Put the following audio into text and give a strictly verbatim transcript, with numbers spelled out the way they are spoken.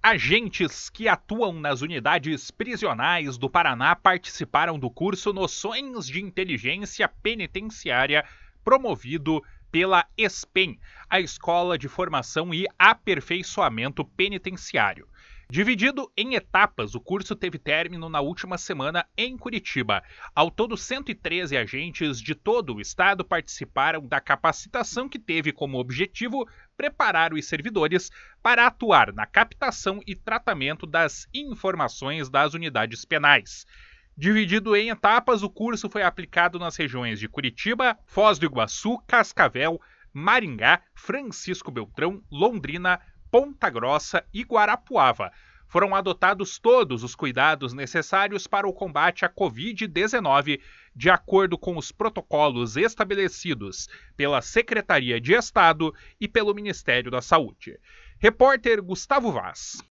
Agentes que atuam nas unidades prisionais do Paraná participaram do curso Noções de Inteligência Penitenciária, promovido pela ESPEN, a Escola de Formação e Aperfeiçoamento Penitenciário. Dividido em etapas, o curso teve término na última semana em Curitiba. Ao todo, cento e treze agentes de todo o estado participaram da capacitação, que teve como objetivo preparar os servidores para atuar na captação e tratamento das informações das unidades penais. Dividido em etapas, o curso foi aplicado nas regiões de Curitiba, Foz do Iguaçu, Cascavel, Maringá, Francisco Beltrão, Londrina, Ponta Grossa e Guarapuava. Foram adotados todos os cuidados necessários para o combate à covid dezenove, de acordo com os protocolos estabelecidos pela Secretaria de Estado e pelo Ministério da Saúde. Repórter Gustavo Vaz.